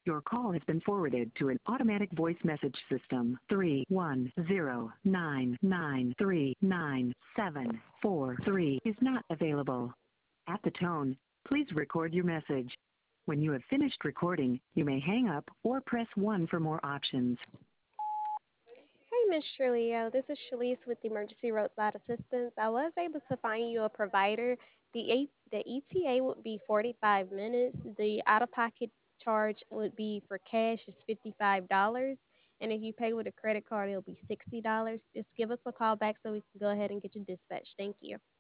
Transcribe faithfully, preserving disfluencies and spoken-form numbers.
Your call has been forwarded to an automatic voice message system. Three one zero nine nine three nine seven four three is not available. At the tone, please record your message. When you have finished recording, you may hang up or press one for more options. Hey, Miss Shirley. This is Shalise with Emergency Roadside Assistance. I was able to find you a provider. The A- the E T A would be forty-five minutes. The out-of-pocket charge would be for cash is fifty-five dollars, and if you pay with a credit card, it'll be sixty dollars. Just give us a call back so we can go ahead and get you dispatched. Thank you.